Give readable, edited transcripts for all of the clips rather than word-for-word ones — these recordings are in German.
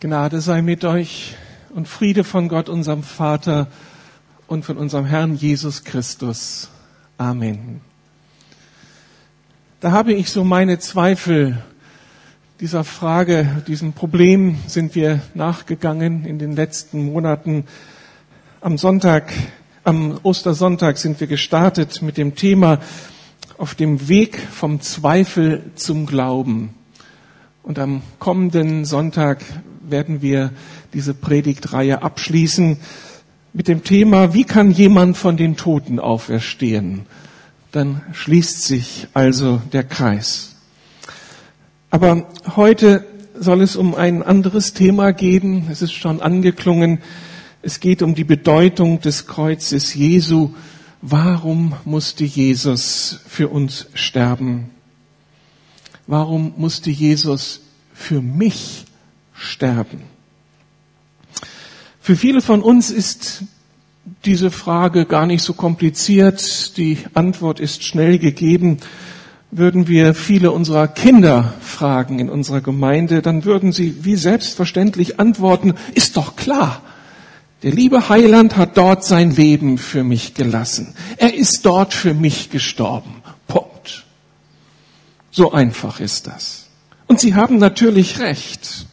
Gnade sei mit euch und Friede von Gott, unserem Vater und von unserem Herrn Jesus Christus. Amen. Da habe ich so meine Zweifel dieser Frage, diesem Problem sind wir nachgegangen in den letzten Monaten. Am Ostersonntag sind wir gestartet mit dem Thema auf dem Weg vom Zweifel zum Glauben. Und am kommenden Sonntag werden wir diese Predigtreihe abschließen mit dem Thema, wie kann jemand von den Toten auferstehen? Dann schließt sich also der Kreis. Aber heute soll es um ein anderes Thema gehen. Es ist schon angeklungen. Es geht um die Bedeutung des Kreuzes Jesu. Warum musste Jesus für uns sterben? Warum musste Jesus für mich sterben? Für viele von uns ist diese Frage gar nicht so kompliziert. Die Antwort ist schnell gegeben. Würden wir viele unserer Kinder fragen in unserer Gemeinde, dann würden sie wie selbstverständlich antworten, ist doch klar. Der liebe Heiland hat dort sein Leben für mich gelassen. Er ist dort für mich gestorben. Punkt. So einfach ist das. Und sie haben natürlich recht.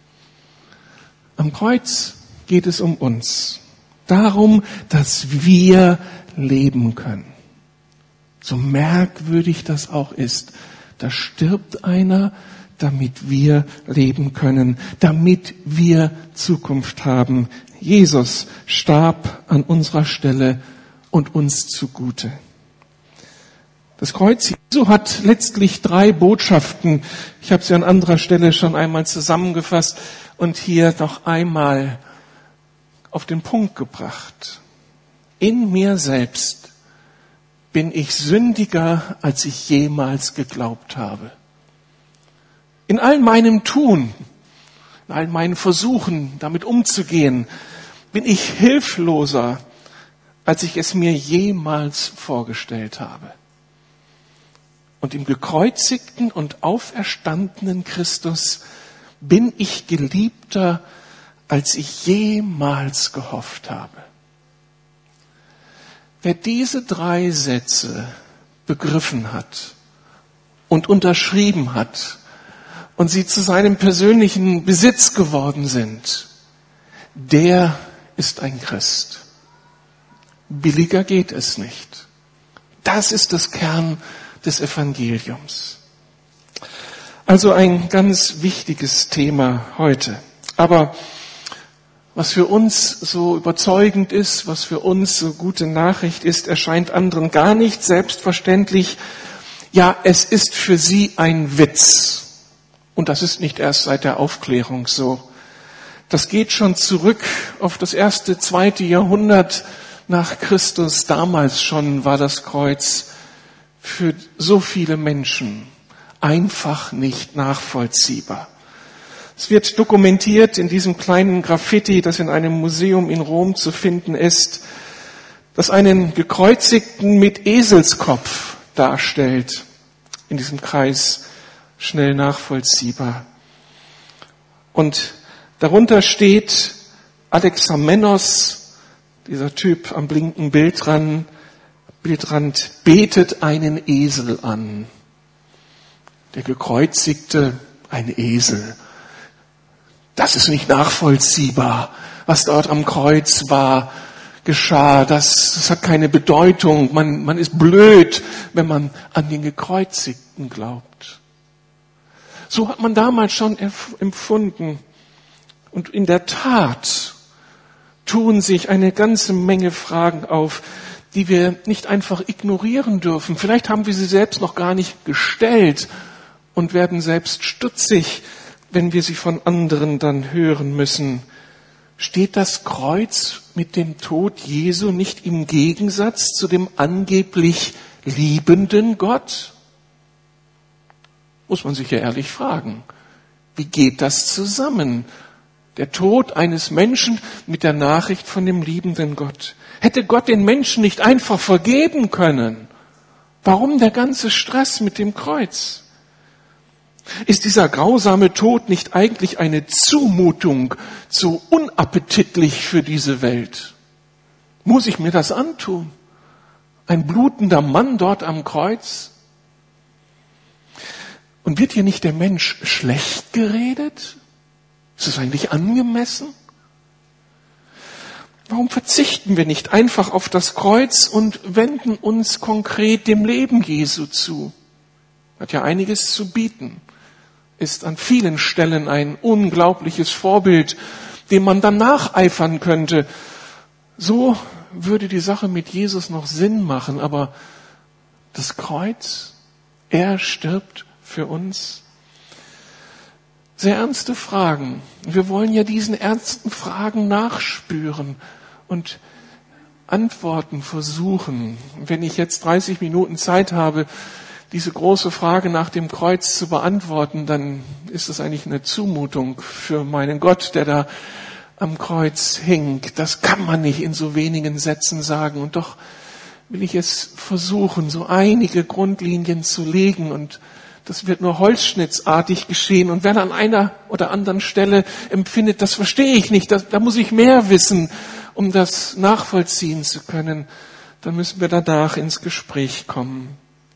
Am Kreuz geht es um uns. Darum, dass wir leben können. So merkwürdig das auch ist. Da stirbt einer, damit wir leben können, damit wir Zukunft haben. Jesus starb an unserer Stelle und uns zugute. Das Kreuz Jesu hat letztlich 3 Botschaften. Ich habe sie an anderer Stelle schon einmal zusammengefasst und hier noch einmal auf den Punkt gebracht. In mir selbst bin ich sündiger, als ich jemals geglaubt habe. In all meinem Tun, in all meinen Versuchen, damit umzugehen, bin ich hilfloser, als ich es mir jemals vorgestellt habe. Und im gekreuzigten und auferstandenen Christus bin ich geliebter, als ich jemals gehofft habe. Wer diese 3 Sätze begriffen hat und unterschrieben hat und sie zu seinem persönlichen Besitz geworden sind, der ist ein Christ. Billiger geht es nicht. Das ist das Kern des Evangeliums. Also ein ganz wichtiges Thema heute. Aber was für uns so überzeugend ist, was für uns so gute Nachricht ist, erscheint anderen gar nicht selbstverständlich. Ja, es ist für sie ein Witz. Und das ist nicht erst seit der Aufklärung so. Das geht schon zurück auf das 1., 2. Jahrhundert nach Christus. Damals schon war das Kreuz für so viele Menschen einfach nicht nachvollziehbar. Es wird dokumentiert in diesem kleinen Graffiti, das in einem Museum in Rom zu finden ist, das einen Gekreuzigten mit Eselskopf darstellt. In diesem Kreis schnell nachvollziehbar. Und darunter steht Alexamenos, dieser Typ am linken Bildrand, betet einen Esel an. Der Gekreuzigte, ein Esel. Das ist nicht nachvollziehbar, was dort am Kreuz geschah. Das hat keine Bedeutung. Man ist blöd, wenn man an den Gekreuzigten glaubt. So hat man damals schon empfunden. Und in der Tat tun sich eine ganze Menge Fragen auf, die wir nicht einfach ignorieren dürfen. Vielleicht haben wir sie selbst noch gar nicht gestellt und werden selbst stutzig, wenn wir sie von anderen dann hören müssen. Steht das Kreuz mit dem Tod Jesu nicht im Gegensatz zu dem angeblich liebenden Gott? Muss man sich ja ehrlich fragen. Wie geht das zusammen? Der Tod eines Menschen mit der Nachricht von dem liebenden Gott. Hätte Gott den Menschen nicht einfach vergeben können? Warum der ganze Stress mit dem Kreuz? Ist dieser grausame Tod nicht eigentlich eine Zumutung, so unappetitlich für diese Welt? Muss ich mir das antun? Ein blutender Mann dort am Kreuz? Und wird hier nicht der Mensch schlecht geredet? Ist es eigentlich angemessen? Warum verzichten wir nicht einfach auf das Kreuz und wenden uns konkret dem Leben Jesu zu? Hat ja einiges zu bieten. Ist an vielen Stellen ein unglaubliches Vorbild, dem man dann nacheifern könnte. So würde die Sache mit Jesus noch Sinn machen, aber das Kreuz, er stirbt für uns. Sehr ernste Fragen. Wir wollen ja diesen ernsten Fragen nachspüren und Antworten versuchen. Wenn ich jetzt 30 Minuten Zeit habe, diese große Frage nach dem Kreuz zu beantworten, dann ist es eigentlich eine Zumutung für meinen Gott, der da am Kreuz hängt. Das kann man nicht in so wenigen Sätzen sagen. Und doch will ich es versuchen, so einige Grundlinien zu legen. Und das wird nur holzschnittsartig geschehen. Und wer an einer oder anderen Stelle empfindet, das verstehe ich nicht, da muss ich mehr wissen, um das nachvollziehen zu können, dann müssen wir danach ins Gespräch kommen.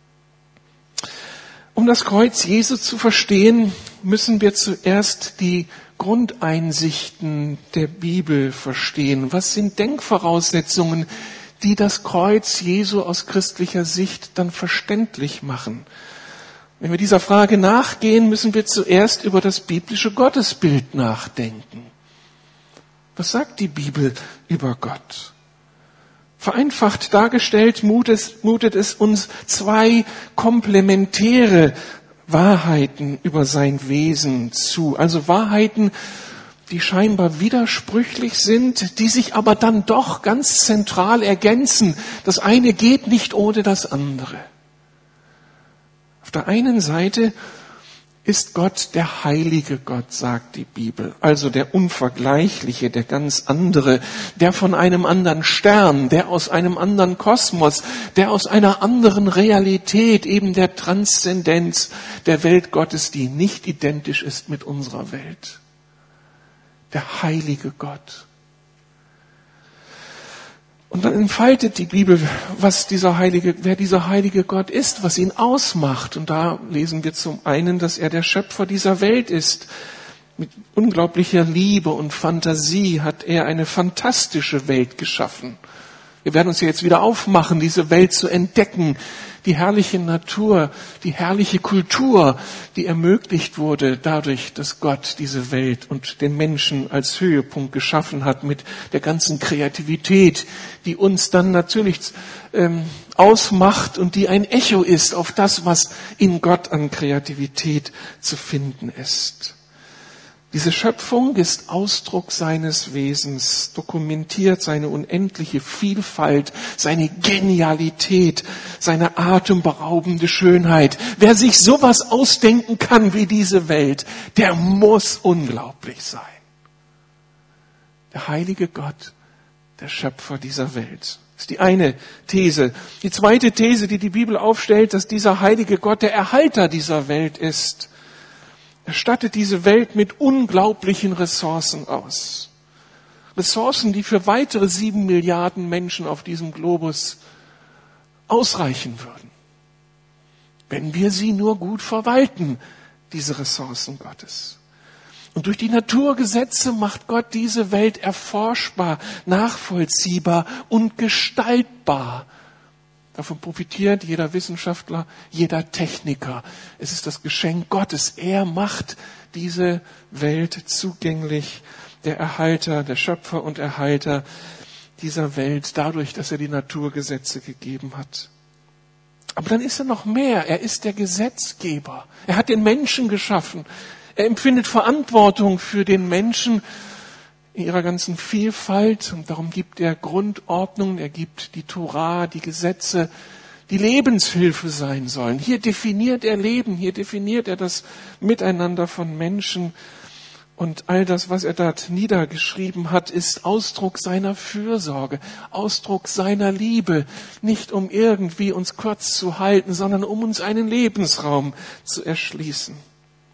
Um das Kreuz Jesu zu verstehen, müssen wir zuerst die Grundeinsichten der Bibel verstehen. Was sind Denkvoraussetzungen, die das Kreuz Jesu aus christlicher Sicht dann verständlich machen? Wenn wir dieser Frage nachgehen, müssen wir zuerst über das biblische Gottesbild nachdenken. Was sagt die Bibel über Gott? Vereinfacht dargestellt mutet es uns zwei komplementäre Wahrheiten über sein Wesen zu. Also Wahrheiten, die scheinbar widersprüchlich sind, die sich aber dann doch ganz zentral ergänzen. Das eine geht nicht ohne das andere. Auf der einen Seite ist Gott der heilige Gott, sagt die Bibel, also der unvergleichliche, der ganz andere, der von einem anderen Stern, der aus einem anderen Kosmos, der aus einer anderen Realität, eben der Transzendenz der Welt Gottes, die nicht identisch ist mit unserer Welt. Der heilige Gott. Und dann entfaltet die Bibel, wer dieser heilige Gott ist, was ihn ausmacht. Und da lesen wir zum einen, dass er der Schöpfer dieser Welt ist. Mit unglaublicher Liebe und Fantasie hat er eine fantastische Welt geschaffen. Wir werden uns ja jetzt wieder aufmachen, diese Welt zu entdecken. Die herrliche Natur, die herrliche Kultur, die ermöglicht wurde dadurch, dass Gott diese Welt und den Menschen als Höhepunkt geschaffen hat mit der ganzen Kreativität, die uns dann natürlich ausmacht und die ein Echo ist auf das, was in Gott an Kreativität zu finden ist. Diese Schöpfung ist Ausdruck seines Wesens, dokumentiert seine unendliche Vielfalt, seine Genialität, seine atemberaubende Schönheit. Wer sich sowas ausdenken kann wie diese Welt, der muss unglaublich sein. Der heilige Gott, der Schöpfer dieser Welt. Das ist die eine These. Die zweite These, die die Bibel aufstellt, dass dieser heilige Gott der Erhalter dieser Welt ist. Er stattet diese Welt mit unglaublichen Ressourcen aus. Ressourcen, die für weitere 7 Milliarden Menschen auf diesem Globus ausreichen würden. Wenn wir sie nur gut verwalten, diese Ressourcen Gottes. Und durch die Naturgesetze macht Gott diese Welt erforschbar, nachvollziehbar und gestaltbar. Davon profitiert jeder Wissenschaftler, jeder Techniker. Es ist das Geschenk Gottes. Er macht diese Welt zugänglich, der Erhalter, der Schöpfer und Erhalter dieser Welt, dadurch, dass er die Naturgesetze gegeben hat. Aber dann ist er noch mehr. Er ist der Gesetzgeber. Er hat den Menschen geschaffen. Er empfindet Verantwortung für den Menschen in ihrer ganzen Vielfalt, und darum gibt er Grundordnungen, er gibt die Torah, die Gesetze, die Lebenshilfe sein sollen. Hier definiert er Leben, hier definiert er das Miteinander von Menschen, und all das, was er dort niedergeschrieben hat, ist Ausdruck seiner Fürsorge, Ausdruck seiner Liebe, nicht um irgendwie uns kurz zu halten, sondern um uns einen Lebensraum zu erschließen.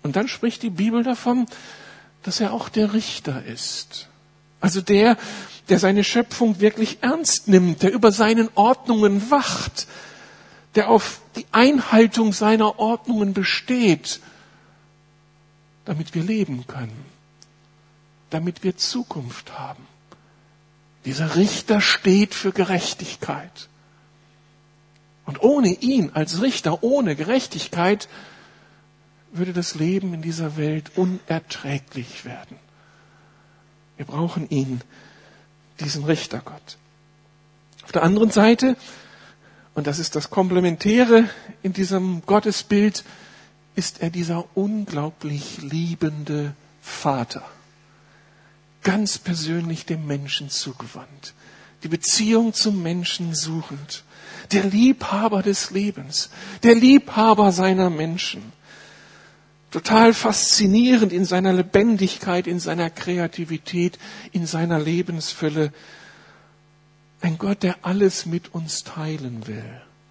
Und dann spricht die Bibel davon, dass er auch der Richter ist. Also der seine Schöpfung wirklich ernst nimmt, der über seinen Ordnungen wacht, der auf die Einhaltung seiner Ordnungen besteht, damit wir leben können, damit wir Zukunft haben. Dieser Richter steht für Gerechtigkeit. Und ohne ihn als Richter, ohne Gerechtigkeit, würde das Leben in dieser Welt unerträglich werden. Wir brauchen ihn, diesen Richtergott. Auf der anderen Seite, und das ist das Komplementäre in diesem Gottesbild, ist er dieser unglaublich liebende Vater. Ganz persönlich dem Menschen zugewandt. Die Beziehung zum Menschen suchend. Der Liebhaber des Lebens. Der Liebhaber seiner Menschen. Total faszinierend in seiner Lebendigkeit, in seiner Kreativität, in seiner Lebensfülle. Ein Gott, der alles mit uns teilen will.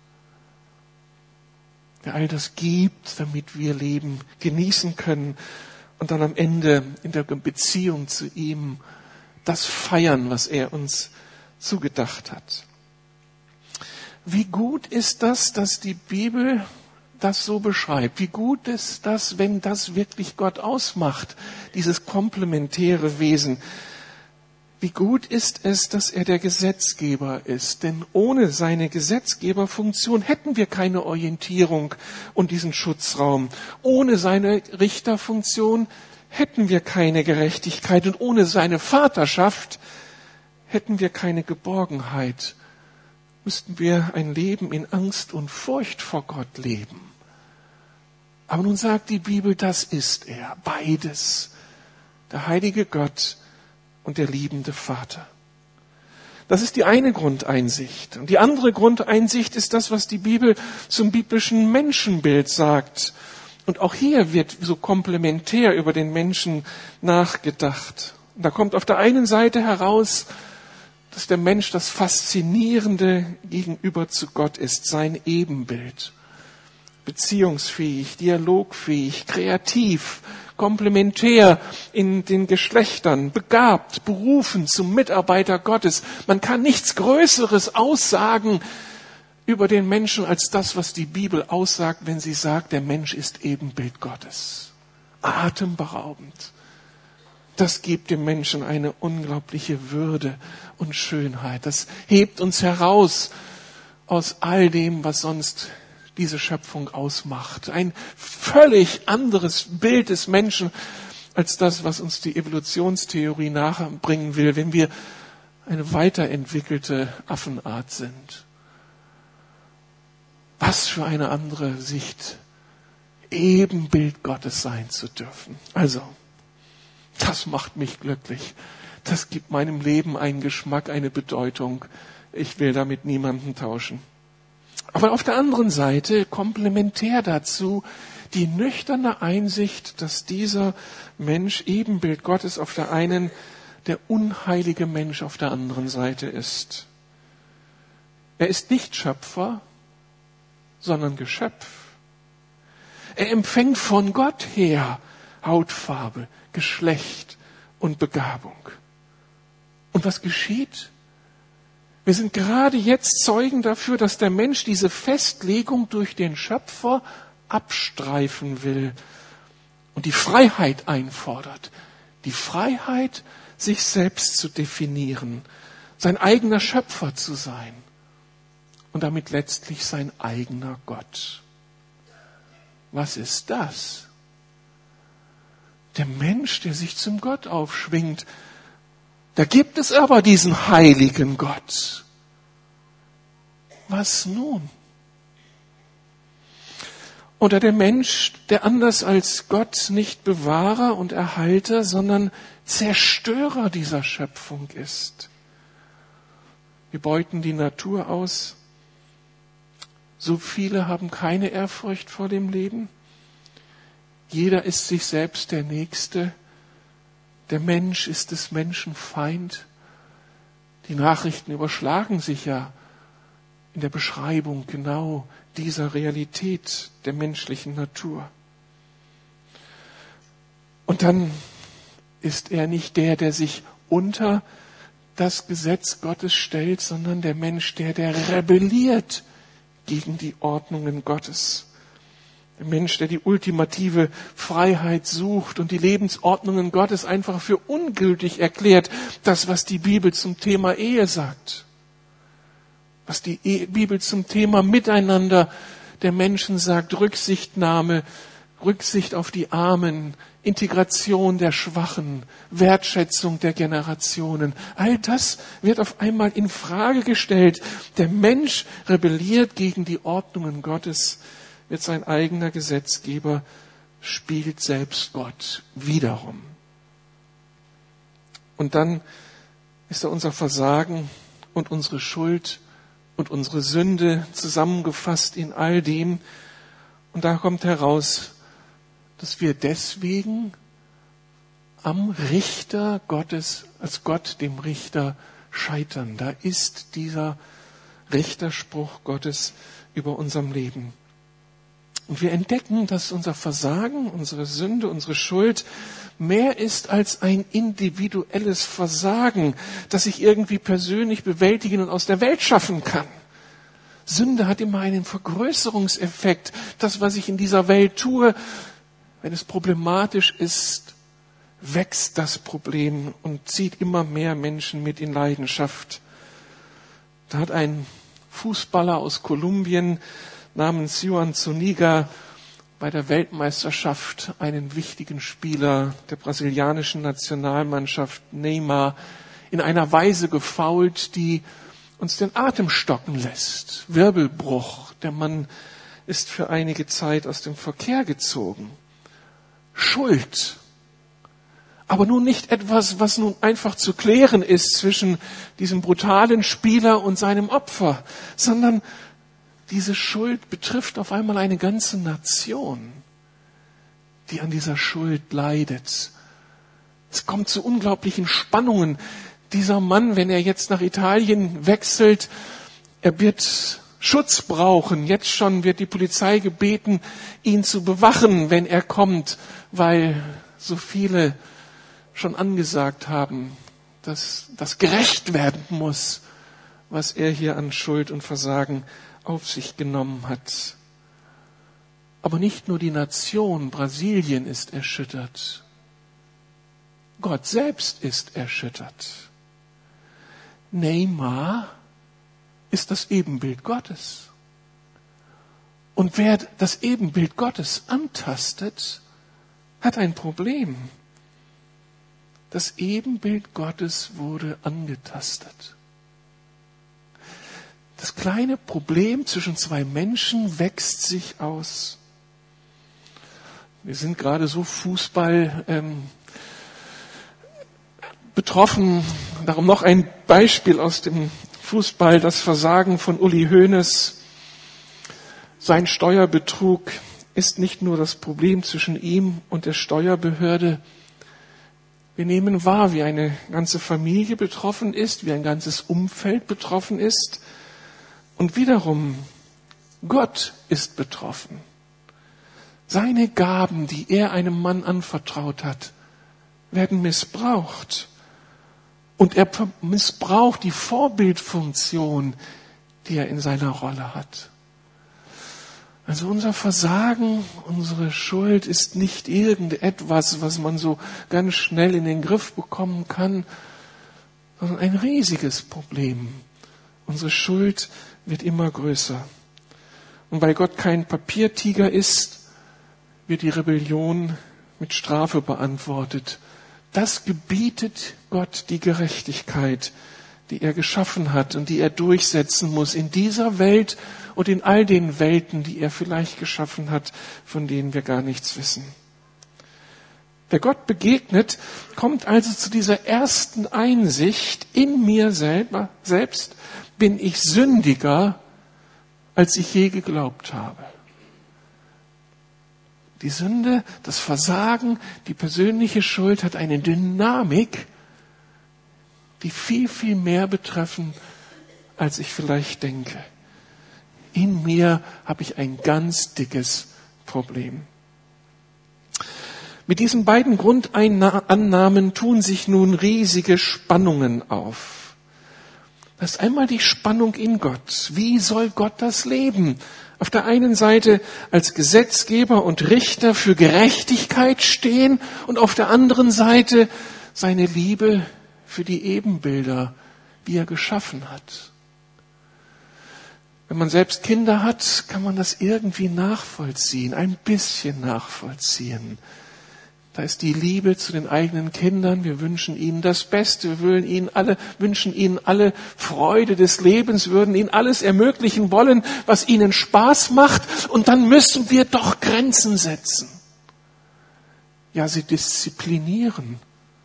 Der all das gibt, damit wir Leben genießen können und dann am Ende in der Beziehung zu ihm das feiern, was er uns zugedacht hat. Wie gut ist das, dass die Bibel das so beschreibt? Wie gut ist das, wenn das wirklich Gott ausmacht, dieses komplementäre Wesen? Wie gut ist es, dass er der Gesetzgeber ist? Denn ohne seine Gesetzgeberfunktion hätten wir keine Orientierung und diesen Schutzraum. Ohne seine Richterfunktion hätten wir keine Gerechtigkeit. Und ohne seine Vaterschaft hätten wir keine Geborgenheit. Müssten wir ein Leben in Angst und Furcht vor Gott leben. Aber nun sagt die Bibel, das ist er, beides. Der heilige Gott und der liebende Vater. Das ist die eine Grundeinsicht. Und die andere Grundeinsicht ist das, was die Bibel zum biblischen Menschenbild sagt. Und auch hier wird so komplementär über den Menschen nachgedacht. Und da kommt auf der einen Seite heraus, dass der Mensch das Faszinierende gegenüber zu Gott ist, sein Ebenbild. Beziehungsfähig, dialogfähig, kreativ, komplementär in den Geschlechtern, begabt, berufen zum Mitarbeiter Gottes. Man kann nichts Größeres aussagen über den Menschen als das, was die Bibel aussagt, wenn sie sagt, der Mensch ist Ebenbild Gottes. Atemberaubend. Das gibt dem Menschen eine unglaubliche Würde und Schönheit. Das hebt uns heraus aus all dem, was sonst diese Schöpfung ausmacht. Ein völlig anderes Bild des Menschen als das, was uns die Evolutionstheorie nachbringen will, wenn wir eine weiterentwickelte Affenart sind. Was für eine andere Sicht, Ebenbild Gottes sein zu dürfen. Also, das macht mich glücklich. Das gibt meinem Leben einen Geschmack, eine Bedeutung. Ich will damit niemanden tauschen. Aber auf der anderen Seite, komplementär dazu, die nüchterne Einsicht, dass dieser Mensch Ebenbild Gottes auf der einen, der unheilige Mensch auf der anderen Seite ist. Er ist nicht Schöpfer, sondern Geschöpf. Er empfängt von Gott her Hautfarbe, Geschlecht und Begabung. Und was geschieht? Wir sind gerade jetzt Zeugen dafür, dass der Mensch diese Festlegung durch den Schöpfer abstreifen will und die Freiheit einfordert. Die Freiheit, sich selbst zu definieren, sein eigener Schöpfer zu sein und damit letztlich sein eigener Gott. Was ist das? Der Mensch, der sich zum Gott aufschwingt. Da gibt es aber diesen heiligen Gott. Was nun? Oder der Mensch, der anders als Gott nicht Bewahrer und Erhalter, sondern Zerstörer dieser Schöpfung ist. Wir beuten die Natur aus. So viele haben keine Ehrfurcht vor dem Leben. Jeder ist sich selbst der Nächste. Der Mensch ist des Menschen Feind. Die Nachrichten überschlagen sich ja in der Beschreibung genau dieser Realität der menschlichen Natur. dann ist er nicht der sich unter das Gesetz Gottes stellt, sondern der Mensch, der rebelliert gegen die Ordnungen Gottes. Der Mensch, der die ultimative Freiheit sucht und die Lebensordnungen Gottes einfach für ungültig erklärt. Das, was die Bibel zum Thema Ehe sagt. Was die Bibel zum Thema Miteinander der Menschen sagt. Rücksichtnahme, Rücksicht auf die Armen, Integration der Schwachen, Wertschätzung der Generationen. All das wird auf einmal in Frage gestellt. Der Mensch rebelliert gegen die Ordnungen Gottes, wird sein eigener Gesetzgeber, spielt selbst Gott wiederum. Und dann ist da unser Versagen und unsere Schuld und unsere Sünde zusammengefasst in all dem. Und da kommt heraus, dass wir deswegen am Richter Gottes, als Gott dem Richter, scheitern. Da ist dieser Richterspruch Gottes über unserem Leben. Und wir entdecken, dass unser Versagen, unsere Sünde, unsere Schuld mehr ist als ein individuelles Versagen, das ich irgendwie persönlich bewältigen und aus der Welt schaffen kann. Sünde hat immer einen Vergrößerungseffekt. Das, was ich in dieser Welt tue, wenn es problematisch ist, wächst das Problem und zieht immer mehr Menschen mit in Leidenschaft. Da hat ein Fußballer aus Kolumbien namens Juan Zuniga bei der Weltmeisterschaft einen wichtigen Spieler der brasilianischen Nationalmannschaft, Neymar, in einer Weise gefoult, die uns den Atem stocken lässt. Wirbelbruch. Der Mann ist für einige Zeit aus dem Verkehr gezogen. Schuld. Aber nun nicht etwas, was nun einfach zu klären ist zwischen diesem brutalen Spieler und seinem Opfer, sondern diese Schuld betrifft auf einmal eine ganze Nation, die an dieser Schuld leidet. Es kommt zu unglaublichen Spannungen. Dieser Mann, wenn er jetzt nach Italien wechselt, er wird Schutz brauchen. Jetzt schon wird die Polizei gebeten, ihn zu bewachen, wenn er kommt, weil so viele schon angesagt haben, dass das gerecht werden muss, was er hier an Schuld und Versagen auf sich genommen hat. Aber nicht nur die Nation Brasilien ist erschüttert. Gott selbst ist erschüttert. Neymar ist das Ebenbild Gottes. Und wer das Ebenbild Gottes antastet, hat ein Problem. Das Ebenbild Gottes wurde angetastet. Das kleine Problem zwischen zwei Menschen wächst sich aus. Wir sind gerade so Fußball betroffen. Darum noch ein Beispiel aus dem Fußball, das Versagen von Uli Hoeneß. Sein Steuerbetrug ist nicht nur das Problem zwischen ihm und der Steuerbehörde. Wir nehmen wahr, wie eine ganze Familie betroffen ist, wie ein ganzes Umfeld betroffen ist. Und wiederum, Gott ist betroffen. Seine Gaben, die er einem Mann anvertraut hat, werden missbraucht. Und er missbraucht die Vorbildfunktion, die er in seiner Rolle hat. Also unser Versagen, unsere Schuld ist nicht irgendetwas, was man so ganz schnell in den Griff bekommen kann, sondern ein riesiges Problem. Unsere Schuld wird immer größer. Und weil Gott kein Papiertiger ist, wird die Rebellion mit Strafe beantwortet. Das gebietet Gott die Gerechtigkeit, die er geschaffen hat und die er durchsetzen muss in dieser Welt und in all den Welten, die er vielleicht geschaffen hat, von denen wir gar nichts wissen. Wer Gott begegnet, kommt also zu dieser ersten Einsicht, in mir selbst bin ich sündiger, als ich je geglaubt habe. Die Sünde, das Versagen, die persönliche Schuld hat eine Dynamik, die viel, viel mehr betreffen, als ich vielleicht denke. In mir habe ich ein ganz dickes Problem. Mit diesen beiden Grundannahmen tun sich nun riesige Spannungen auf. Das ist einmal die Spannung in Gott. Wie soll Gott das leben? Auf der einen Seite als Gesetzgeber und Richter für Gerechtigkeit stehen und auf der anderen Seite seine Liebe für die Ebenbilder, die er geschaffen hat. Wenn man selbst Kinder hat, kann man das irgendwie nachvollziehen, ein bisschen nachvollziehen. Da ist die Liebe zu den eigenen Kindern. Wir wünschen ihnen das Beste. Wir wünschen ihnen alle Freude des Lebens, würden ihnen alles ermöglichen wollen, was ihnen Spaß macht. Und dann müssen wir doch Grenzen setzen. Ja, sie disziplinieren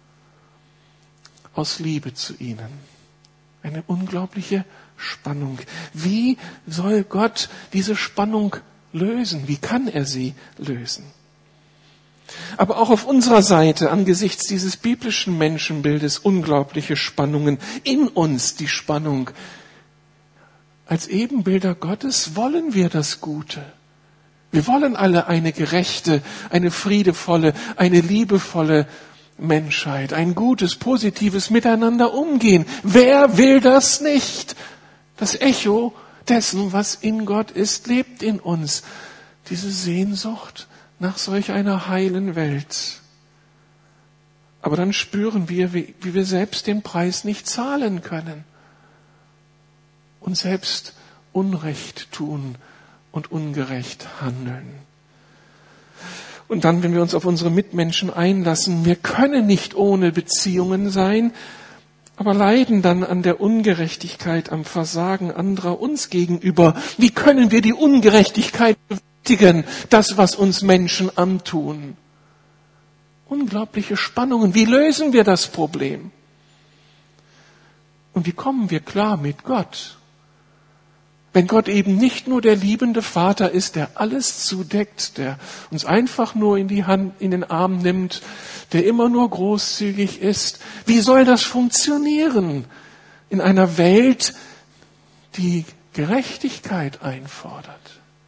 aus Liebe zu ihnen. Eine unglaubliche Spannung. Wie soll Gott diese Spannung lösen? Wie kann er sie lösen? Aber auch auf unserer Seite, angesichts dieses biblischen Menschenbildes, unglaubliche Spannungen. In uns die Spannung. Als Ebenbilder Gottes wollen wir das Gute. Wir wollen alle eine gerechte, eine friedevolle, eine liebevolle Menschheit, ein gutes, positives Miteinander umgehen. Wer will das nicht? Das Echo dessen, was in Gott ist, lebt in uns. Diese Sehnsucht nach solch einer heilen Welt. Aber dann spüren wir, wie wir selbst den Preis nicht zahlen können. Und selbst Unrecht tun und ungerecht handeln. Und dann, wenn wir uns auf unsere Mitmenschen einlassen, wir können nicht ohne Beziehungen sein, aber leiden dann an der Ungerechtigkeit, am Versagen anderer uns gegenüber. Wie können wir die Ungerechtigkeit bewältigen, das, was uns Menschen antun? Unglaubliche Spannungen. Wie lösen wir das Problem? Und wie kommen wir klar mit Gott? Wenn Gott eben nicht nur der liebende Vater ist, der alles zudeckt, der uns einfach nur in den Arm nimmt, der immer nur großzügig ist, wie soll das funktionieren in einer Welt, die Gerechtigkeit einfordert?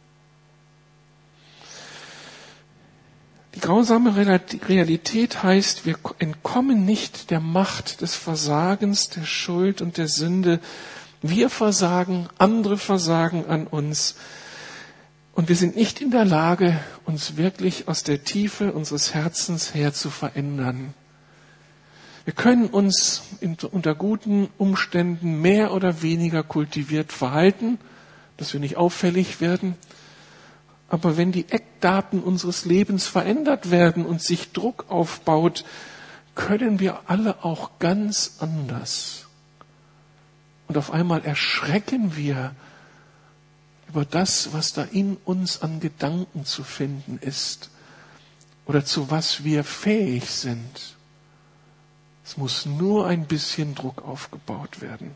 Die grausame Realität heißt, wir entkommen nicht der Macht des Versagens, der Schuld und der Sünde. Wir versagen, andere versagen an uns. Und wir sind nicht in der Lage, uns wirklich aus der Tiefe unseres Herzens her zu verändern. Wir können uns unter guten Umständen mehr oder weniger kultiviert verhalten, dass wir nicht auffällig werden. Aber wenn die Eckdaten unseres Lebens verändert werden und sich Druck aufbaut, können wir alle auch ganz anders. Und auf einmal erschrecken wir über das, was da in uns an Gedanken zu finden ist oder zu was wir fähig sind. Es muss nur ein bisschen Druck aufgebaut werden.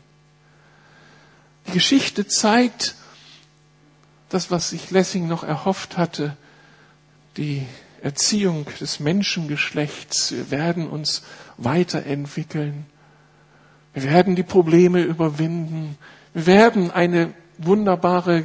Die Geschichte zeigt das, was sich Lessing noch erhofft hatte, die Erziehung des Menschengeschlechts. Wir werden uns weiterentwickeln. Wir werden die Probleme überwinden. Wir werden eine wunderbare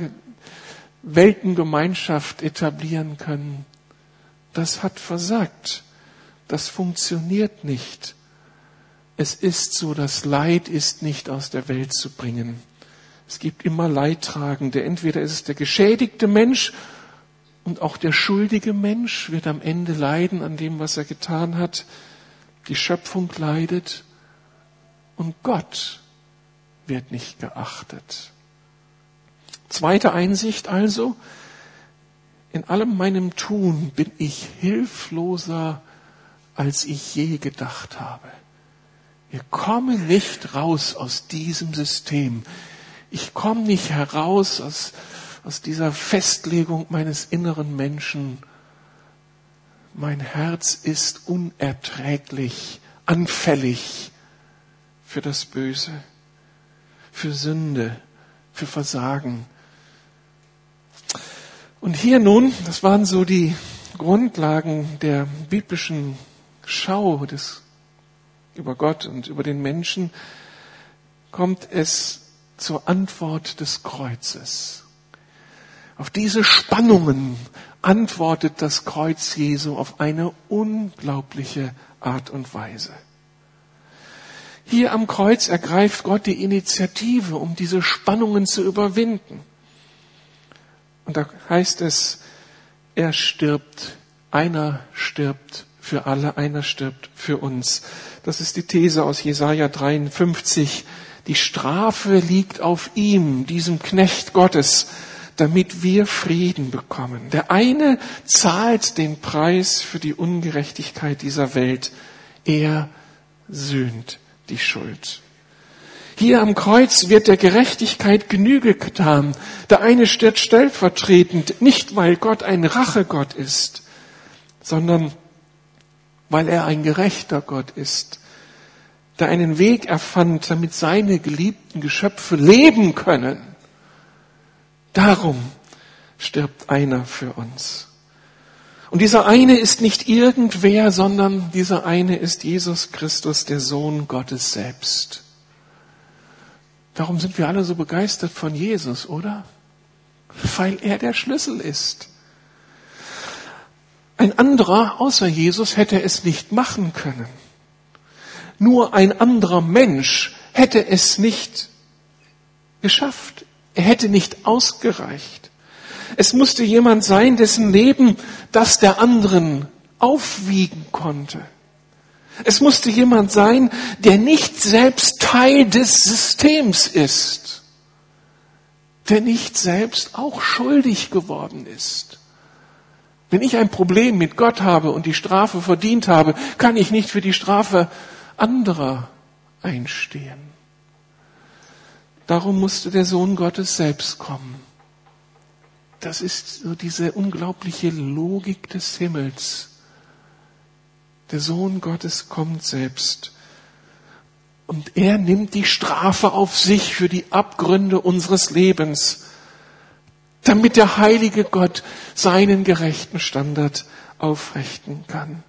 Weltengemeinschaft etablieren können. Das hat versagt. Das funktioniert nicht. Es ist so, das Leid ist nicht aus der Welt zu bringen. Es gibt immer Leidtragende. Entweder ist es der geschädigte Mensch und auch der schuldige Mensch wird am Ende leiden an dem, was er getan hat. Die Schöpfung leidet. Und Gott wird nicht geachtet. Zweite Einsicht also, in allem meinem Tun bin ich hilfloser, als ich je gedacht habe. Wir kommen nicht raus aus diesem System. Ich komme nicht heraus aus dieser Festlegung meines inneren Menschen. Mein Herz ist unerträglich, anfällig für das Böse, für Sünde, für Versagen. Und hier nun, das waren so die Grundlagen der biblischen Schau über Gott und über den Menschen, kommt es zur Antwort des Kreuzes. Auf diese Spannungen antwortet das Kreuz Jesu auf eine unglaubliche Art und Weise. Hier am Kreuz ergreift Gott die Initiative, um diese Spannungen zu überwinden. Und da heißt es, er stirbt, einer stirbt für alle, einer stirbt für uns. Das ist die These aus Jesaja 53. Die Strafe liegt auf ihm, diesem Knecht Gottes, damit wir Frieden bekommen. Der eine zahlt den Preis für die Ungerechtigkeit dieser Welt. Er sühnt die Schuld. Hier am Kreuz wird der Gerechtigkeit Genüge getan. Der eine stirbt stellvertretend, nicht weil Gott ein Rachegott ist, sondern weil er ein gerechter Gott ist, der einen Weg erfand, damit seine geliebten Geschöpfe leben können. Darum stirbt einer für uns. Und dieser eine ist nicht irgendwer, sondern dieser eine ist Jesus Christus, der Sohn Gottes selbst. Darum sind wir alle so begeistert von Jesus, oder? Weil er der Schlüssel ist. Ein anderer außer Jesus hätte es nicht machen können. Nur ein anderer Mensch hätte es nicht geschafft. Er hätte nicht ausgereicht. Es musste jemand sein, dessen Leben das der anderen aufwiegen konnte. Es musste jemand sein, der nicht selbst Teil des Systems ist, der nicht selbst auch schuldig geworden ist. Wenn ich ein Problem mit Gott habe und die Strafe verdient habe, kann ich nicht für die Strafe anderer einstehen. Darum musste der Sohn Gottes selbst kommen. Das ist so diese unglaubliche Logik des Himmels. Der Sohn Gottes kommt selbst. Und er nimmt die Strafe auf sich für die Abgründe unseres Lebens, damit der heilige Gott seinen gerechten Standard aufrichten kann.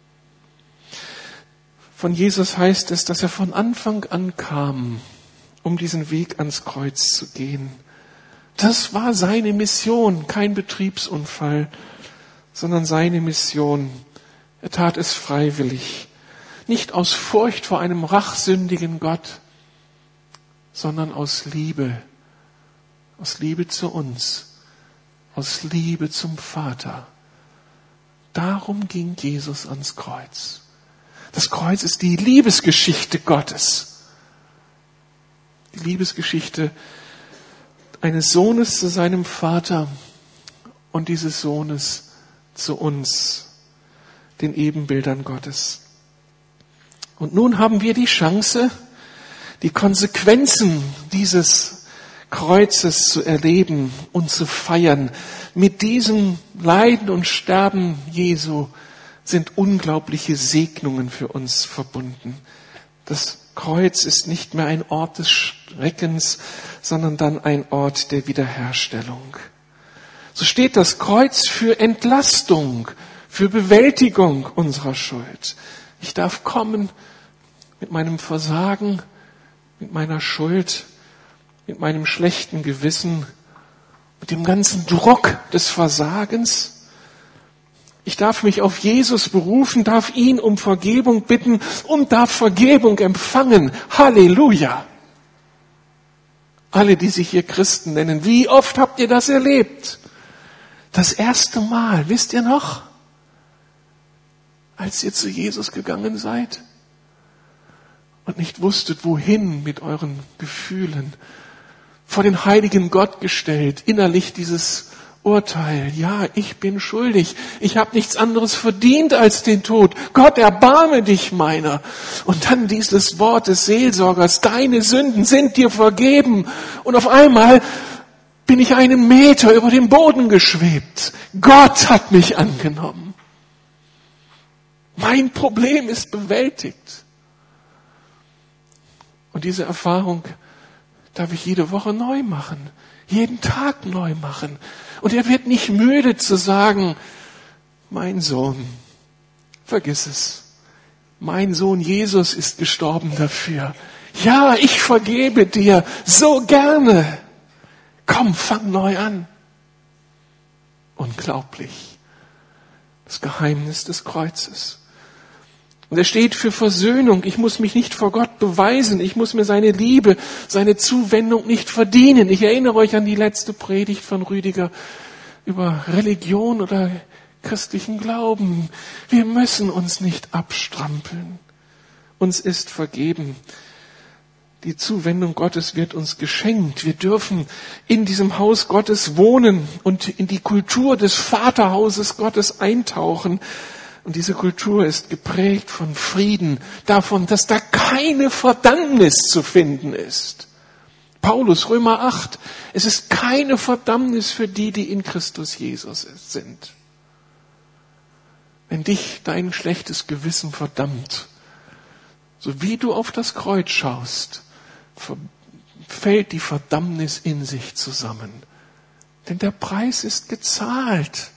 Von Jesus heißt es, dass er von Anfang an kam, um diesen Weg ans Kreuz zu gehen. Das war seine Mission, kein Betriebsunfall, sondern seine Mission. Er tat es freiwillig, nicht aus Furcht vor einem rachsündigen Gott, sondern aus Liebe zu uns, aus Liebe zum Vater. Darum ging Jesus ans Kreuz. Das Kreuz ist die Liebesgeschichte Gottes. Die Liebesgeschichte eines Sohnes zu seinem Vater und dieses Sohnes zu uns, den Ebenbildern Gottes. Und nun haben wir die Chance, die Konsequenzen dieses Kreuzes zu erleben und zu feiern. Mit diesem Leiden und Sterben Jesu sind unglaubliche Segnungen für uns verbunden. Das Kreuz ist nicht mehr ein Ort des Schreckens, sondern dann ein Ort der Wiederherstellung. So steht das Kreuz für Entlastung, für Bewältigung unserer Schuld. Ich darf kommen mit meinem Versagen, mit meiner Schuld, mit meinem schlechten Gewissen, mit dem ganzen Druck des Versagens. Ich darf mich auf Jesus berufen, darf ihn um Vergebung bitten und darf Vergebung empfangen. Halleluja! Alle, die sich hier Christen nennen, wie oft habt ihr das erlebt? Das erste Mal, wisst ihr noch? Als ihr zu Jesus gegangen seid und nicht wusstet, wohin mit euren Gefühlen, vor den heiligen Gott gestellt, innerlich dieses Urteil, ja, ich bin schuldig, ich habe nichts anderes verdient als den Tod. Gott, erbarme dich meiner. Und dann dieses Wort des Seelsorgers, deine Sünden sind dir vergeben. Und auf einmal bin ich einen Meter über dem Boden geschwebt. Gott hat mich angenommen. Mein Problem ist bewältigt. Und diese Erfahrung darf ich jede Woche neu machen, jeden Tag neu machen. Und er wird nicht müde zu sagen, mein Sohn, vergiss es. Mein Sohn Jesus ist gestorben dafür. Ja, ich vergebe dir so gerne. Komm, fang neu an. Unglaublich. Das Geheimnis des Kreuzes. Und er steht für Versöhnung. Ich muss mich nicht vor Gott beweisen. Ich muss mir seine Liebe, seine Zuwendung nicht verdienen. Ich erinnere euch an die letzte Predigt von Rüdiger über Religion oder christlichen Glauben. Wir müssen uns nicht abstrampeln. Uns ist vergeben. Die Zuwendung Gottes wird uns geschenkt. Wir dürfen in diesem Haus Gottes wohnen und in die Kultur des Vaterhauses Gottes eintauchen. Und diese Kultur ist geprägt von Frieden, davon, dass da keine Verdammnis zu finden ist. Paulus, Römer 8, es ist keine Verdammnis für die, die in Christus Jesus sind. Wenn dich dein schlechtes Gewissen verdammt, so wie du auf das Kreuz schaust, fällt die Verdammnis in sich zusammen. Denn der Preis ist gezahlt.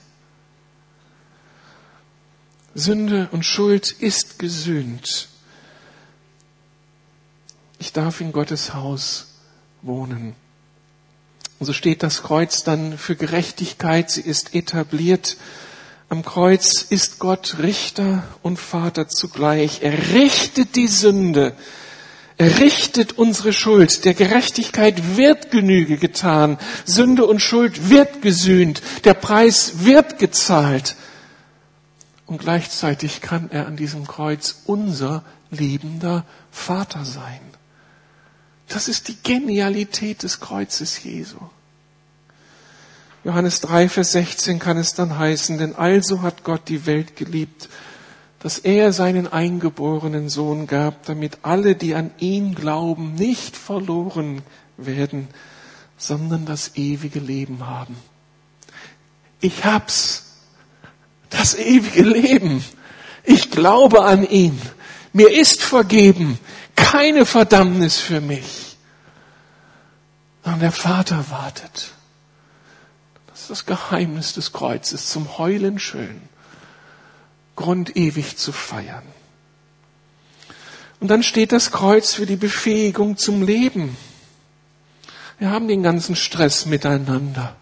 Sünde und Schuld ist gesühnt. Ich darf in Gottes Haus wohnen. Und so steht das Kreuz dann für Gerechtigkeit. Sie ist etabliert. Am Kreuz ist Gott Richter und Vater zugleich. Er richtet die Sünde. Er richtet unsere Schuld. Der Gerechtigkeit wird Genüge getan. Sünde und Schuld wird gesühnt. Der Preis wird gezahlt. Und gleichzeitig kann er an diesem Kreuz unser liebender Vater sein. Das ist die Genialität des Kreuzes Jesu. Johannes 3, Vers 16 kann es dann heißen, denn also hat Gott die Welt geliebt, dass er seinen eingeborenen Sohn gab, damit alle, die an ihn glauben, nicht verloren werden, sondern das ewige Leben haben. Ich hab's, das ewige Leben. Ich glaube an ihn. Mir ist vergeben, keine Verdammnis für mich. Und der Vater wartet. Das ist das Geheimnis des Kreuzes, zum Heulen schön. Grund ewig zu feiern. Und dann steht das Kreuz für die Befähigung zum Leben. Wir haben den ganzen Stress miteinander.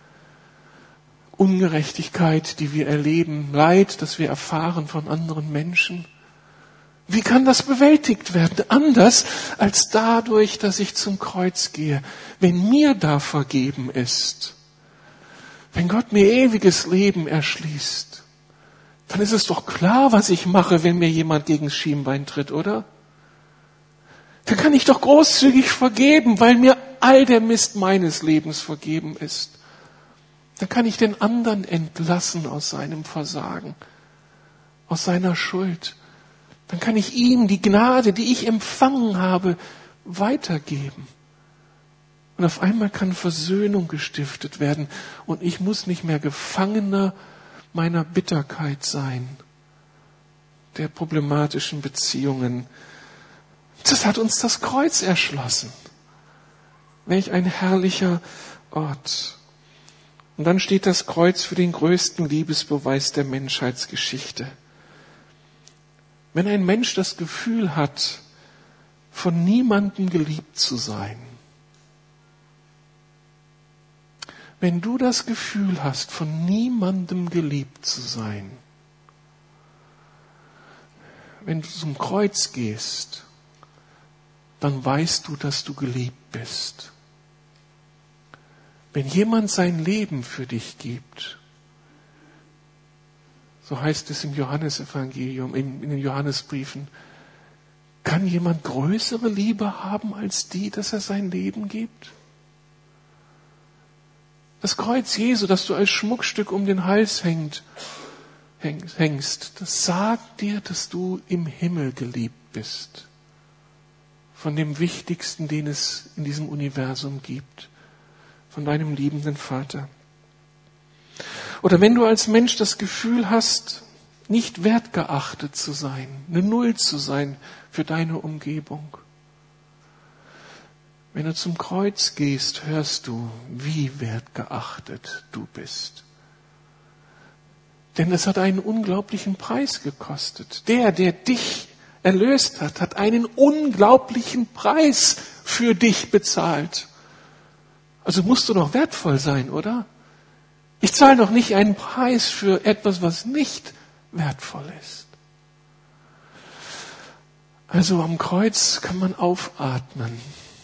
Ungerechtigkeit, die wir erleben, Leid, das wir erfahren von anderen Menschen. Wie kann das bewältigt werden? Anders als dadurch, dass ich zum Kreuz gehe. Wenn mir da vergeben ist, wenn Gott mir ewiges Leben erschließt, dann ist es doch klar, was ich mache, wenn mir jemand gegen das Schienbein tritt, oder? Dann kann ich doch großzügig vergeben, weil mir all der Mist meines Lebens vergeben ist. Dann kann ich den anderen entlassen aus seinem Versagen, aus seiner Schuld. Dann kann ich ihm die Gnade, die ich empfangen habe, weitergeben. Und auf einmal kann Versöhnung gestiftet werden und ich muss nicht mehr Gefangener meiner Bitterkeit sein, der problematischen Beziehungen. Das hat uns das Kreuz erschlossen. Welch ein herrlicher Ort. Und dann steht das Kreuz für den größten Liebesbeweis der Menschheitsgeschichte. Wenn ein Mensch das Gefühl hat, von niemandem geliebt zu sein, wenn du das Gefühl hast, von niemandem geliebt zu sein, wenn du zum Kreuz gehst, dann weißt du, dass du geliebt bist. Wenn jemand sein Leben für dich gibt, so heißt es im Johannesevangelium, in den Johannesbriefen, kann jemand größere Liebe haben als die, dass er sein Leben gibt? Das Kreuz Jesu, das du als Schmuckstück um den Hals hängst, das sagt dir, dass du im Himmel geliebt bist. Von dem Wichtigsten, den es in diesem Universum gibt. Von deinem liebenden Vater. Oder wenn du als Mensch das Gefühl hast, nicht wertgeachtet zu sein, eine Null zu sein für deine Umgebung. Wenn du zum Kreuz gehst, hörst du, wie wertgeachtet du bist. Denn es hat einen unglaublichen Preis gekostet. Der dich erlöst hat, hat einen unglaublichen Preis für dich bezahlt. Also musst du doch wertvoll sein, oder? Ich zahle doch nicht einen Preis für etwas, was nicht wertvoll ist. Also am Kreuz kann man aufatmen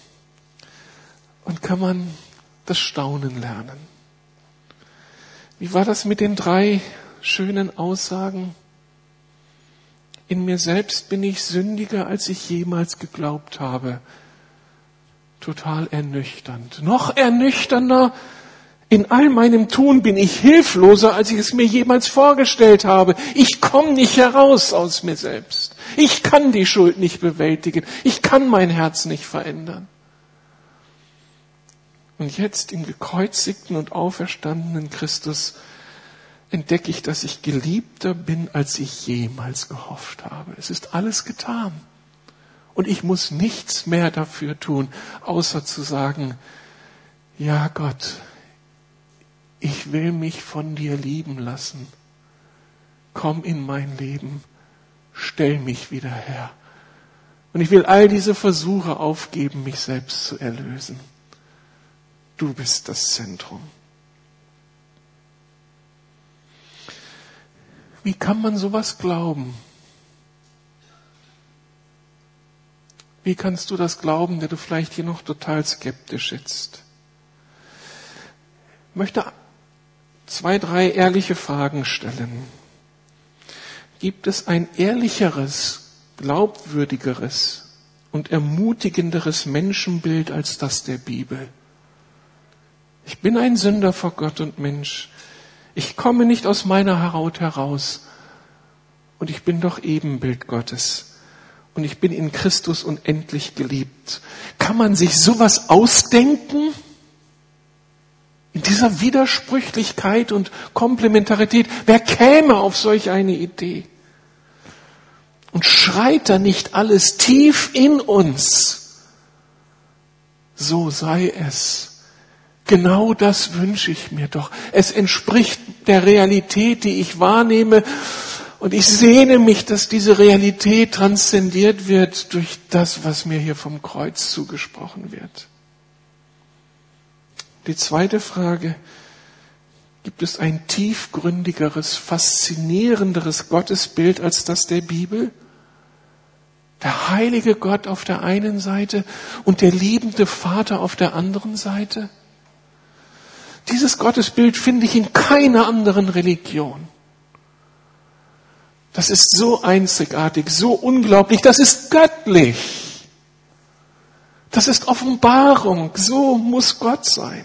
und kann man das Staunen lernen. Wie war das mit den 3 schönen Aussagen? In mir selbst bin ich sündiger, als ich jemals geglaubt habe. Total ernüchternd. Noch ernüchternder, in all meinem Tun bin ich hilfloser, als ich es mir jemals vorgestellt habe. Ich komme nicht heraus aus mir selbst. Ich kann die Schuld nicht bewältigen. Ich kann mein Herz nicht verändern. Und jetzt im gekreuzigten und auferstandenen Christus entdecke ich, dass ich geliebter bin, als ich jemals gehofft habe. Es ist alles getan. Und ich muss nichts mehr dafür tun, außer zu sagen, ja Gott, ich will mich von dir lieben lassen. Komm in mein Leben, stell mich wieder her. Und ich will all diese Versuche aufgeben, mich selbst zu erlösen. Du bist das Zentrum. Wie kann man sowas glauben? Wie kannst du das glauben, der du vielleicht hier noch total skeptisch sitzt? Ich möchte 2, 3 ehrliche Fragen stellen. Gibt es ein ehrlicheres, glaubwürdigeres und ermutigenderes Menschenbild als das der Bibel? Ich bin ein Sünder vor Gott und Mensch. Ich komme nicht aus meiner Haut heraus. Und ich bin doch Ebenbild Gottes. Und ich bin in Christus unendlich geliebt. Kann man sich sowas ausdenken? In dieser Widersprüchlichkeit und Komplementarität. Wer käme auf solch eine Idee? Und schreit da nicht alles tief in uns? So sei es. Genau das wünsche ich mir doch. Es entspricht der Realität, die ich wahrnehme. Und ich sehne mich, dass diese Realität transzendiert wird durch das, was mir hier vom Kreuz zugesprochen wird. Die zweite Frage: Gibt es ein tiefgründigeres, faszinierenderes Gottesbild als das der Bibel? Der heilige Gott auf der einen Seite und der liebende Vater auf der anderen Seite? Dieses Gottesbild finde ich in keiner anderen Religion. Das ist so einzigartig, so unglaublich, das ist göttlich. Das ist Offenbarung, so muss Gott sein.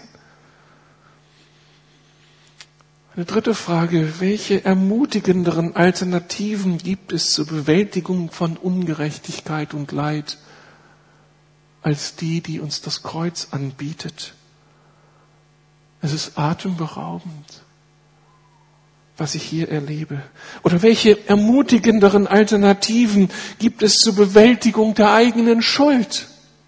Eine dritte Frage: Welche ermutigenderen Alternativen gibt es zur Bewältigung von Ungerechtigkeit und Leid als die, die uns das Kreuz anbietet? Es ist atemberaubend, was ich hier erlebe. Oder welche ermutigenderen Alternativen gibt es zur Bewältigung der eigenen Schuld?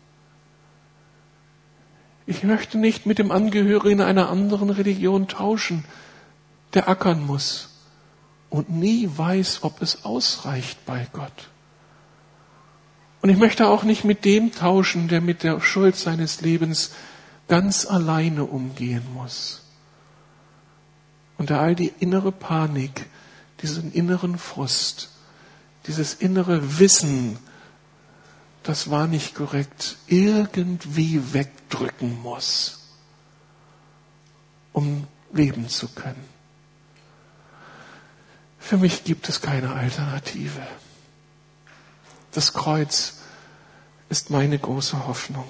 Ich möchte nicht mit dem Angehörigen einer anderen Religion tauschen, der ackern muss und nie weiß, ob es ausreicht bei Gott. Und ich möchte auch nicht mit dem tauschen, der mit der Schuld seines Lebens ganz alleine umgehen muss. Und der all die innere Panik, diesen inneren Frust, dieses innere Wissen, das war nicht korrekt, irgendwie wegdrücken muss, um leben zu können. Für mich gibt es keine Alternative. Das Kreuz ist meine große Hoffnung.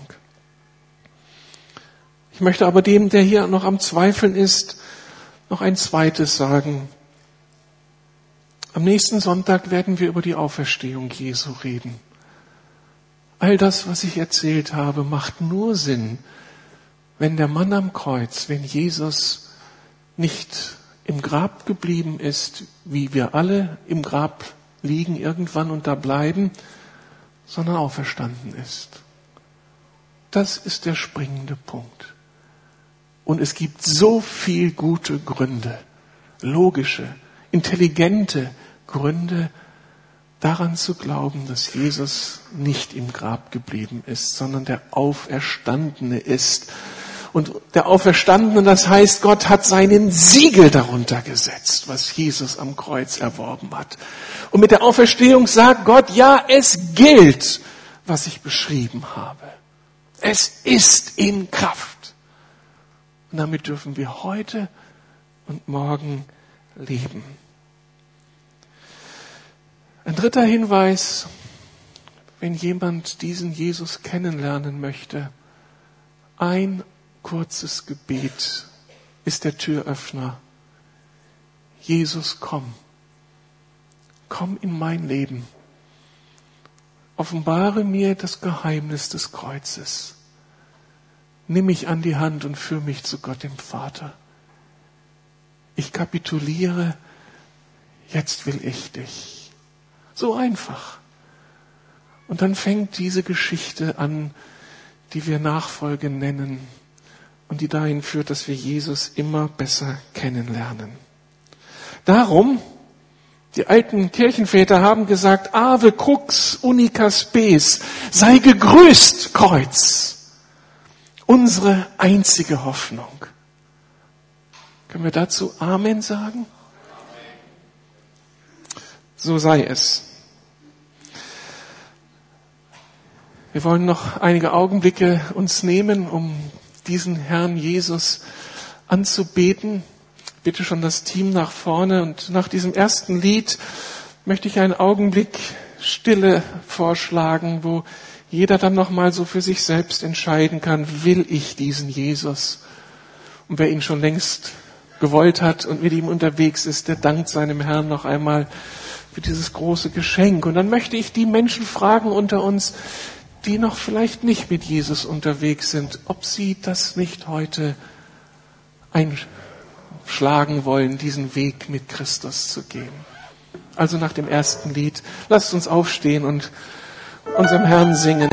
Ich möchte aber dem, der hier noch am Zweifeln ist, noch ein zweites sagen. Am nächsten Sonntag werden wir über die Auferstehung Jesu reden. All das, was ich erzählt habe, macht nur Sinn, wenn der Mann am Kreuz, wenn Jesus nicht im Grab geblieben ist, wie wir alle im Grab liegen irgendwann und da bleiben, sondern auferstanden ist. Das ist der springende Punkt. Und es gibt so viel gute Gründe, logische, intelligente Gründe, daran zu glauben, dass Jesus nicht im Grab geblieben ist, sondern der Auferstandene ist. Und der Auferstandene, das heißt, Gott hat seinen Siegel darunter gesetzt, was Jesus am Kreuz erworben hat. Und mit der Auferstehung sagt Gott, ja, es gilt, was ich beschrieben habe. Es ist in Kraft. Und damit dürfen wir heute und morgen leben. Ein dritter Hinweis, wenn jemand diesen Jesus kennenlernen möchte, ein kurzes Gebet ist der Türöffner. Jesus, komm. Komm in mein Leben. Offenbare mir das Geheimnis des Kreuzes. Nimm mich an die Hand und führe mich zu Gott dem Vater. Ich kapituliere, jetzt will ich dich. So einfach. Und dann fängt diese Geschichte an, die wir Nachfolge nennen und die dahin führt, dass wir Jesus immer besser kennenlernen. Darum, die alten Kirchenväter haben gesagt, Ave crux unica spes, sei gegrüßt, Kreuz, unsere einzige Hoffnung. Können wir dazu Amen sagen? So sei es. Wir wollen noch einige Augenblicke uns nehmen, um diesen Herrn Jesus anzubeten. Bitte schon das Team nach vorne. Und nach diesem ersten Lied möchte ich einen Augenblick Stille vorschlagen, wo jeder dann nochmal so für sich selbst entscheiden kann, will ich diesen Jesus? Und wer ihn schon längst gewollt hat und mit ihm unterwegs ist, der dankt seinem Herrn noch einmal für dieses große Geschenk. Und dann möchte ich die Menschen fragen unter uns, die noch vielleicht nicht mit Jesus unterwegs sind, ob sie das nicht heute einschlagen wollen, diesen Weg mit Christus zu gehen. Also nach dem ersten Lied, lasst uns aufstehen und unserem Herrn singen.